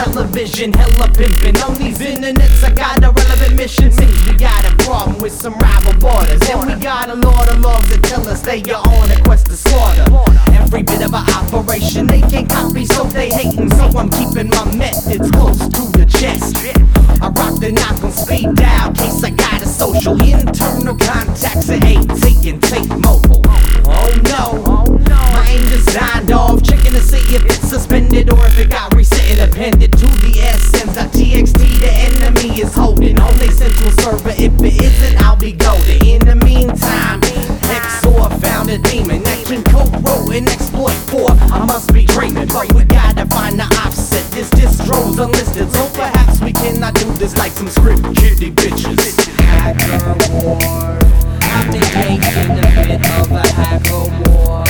television, hella pimpin'. On these internets, I got a relevant mission. Since we got a problem with some rival borders, and we got a lot of laws that tell us they are on a quest to slaughter. Every bit of our operation they can't copy, so they hatin'. So I'm keeping my methods close to the chest. I rock the knock on speed dial, case I got a social. Internal contacts at AT and take mobile. Oh no, my aim designed off, checking to see if it's suspended or if it got reset and appended to the SMs.txt. The enemy is holding on their central server. If it isn't, I'll be golden. In the meantime, XOR found a demon that can co-wrote and exploit for. I must be dreaming, but we gotta find the offset. This distro's unlisted, so perhaps we cannot do this like some script kiddie bitches. Hacker war, I'm engaged in the bit of a hacker war.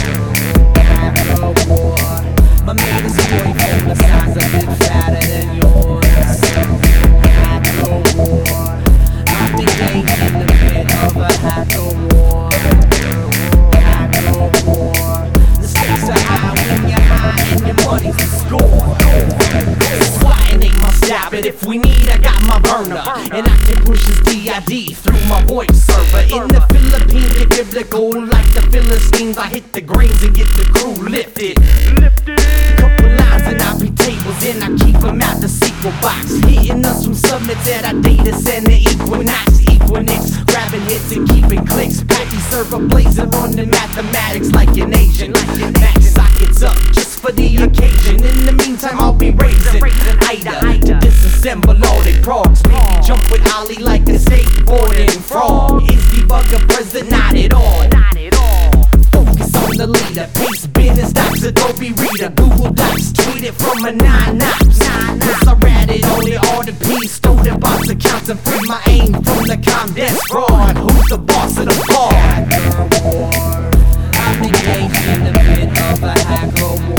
Hacker war, my man is boyfriend the size a bit fatter than yours. Hacker war, I'm engaged in the bit of a hacker war. Hacker war, the stakes are high when you're high and your money's the score. Swatting ain't my style, but if we need, I got my burner. And I can push this DID through my voice server. In the Philippines, get biblical like the Philistines. I hit the greens and get the crew lifted. Couple lines and I be tables, and I keep them out the sequel box. Hitting us from summits at our data center Equinix, grabbing hits and keeping clicks. Packy server blazing on the mathematics like an Asian. Max sockets up just for the occasion. In the meantime, I'll be raising Ida to disassemble all they progs. Maybe jump with Ollie like a skateboarding frog. Is debugger present? Not at all. Focus on the leader. Paste business docs, Adobe Reader, Google Docs. Tweet it from a 9-ops. Cause I ratted all the P's, stole the box accounts and free my aim from the Comdesk fraud. Who's the boss of the bar? Hacker war, I'm engaged in the bit of a hacker war.